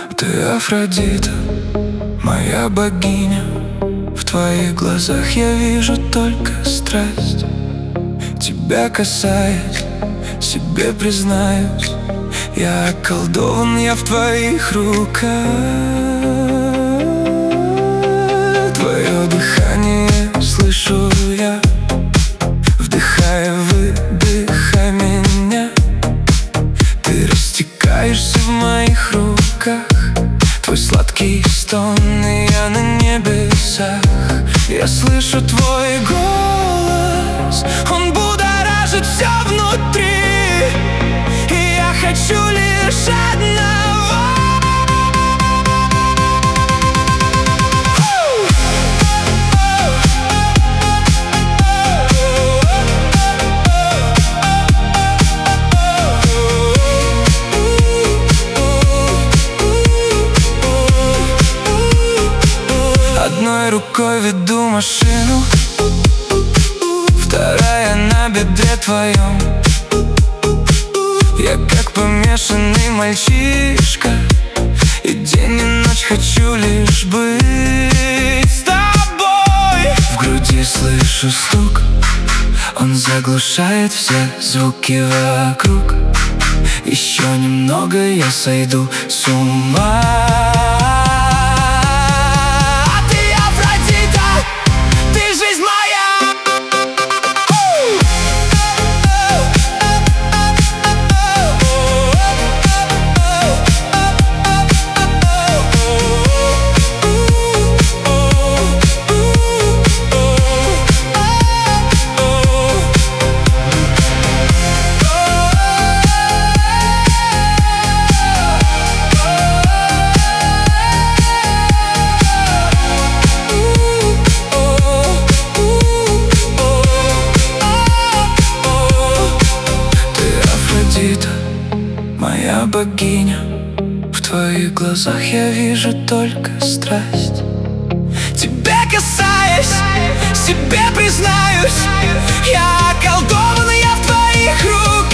Ты Афродита, моя богиня. В твоих глазах я вижу только страсть. Тебя касаясь, себе признаюсь, я околдован, я в твоих руках. Твое дыхание слышу я, вдыхая, выдыхай меня. Ты растекаешься в моих руках, твой сладкий стон, и я на небесах. Я слышу твой голос, он будоражит все внутри, и я хочу лишь одного. Одной рукой веду машину, вторая на бедре твоем. Я как помешанный мальчишка, и день и ночь хочу лишь быть с тобой. В груди слышу стук, он заглушает все звуки вокруг. Еще немного, я сойду с ума. Моя богиня, в твоих глазах я вижу только страсть. Тебя касаясь, себе признаюсь, я околдован, я в твоих руках.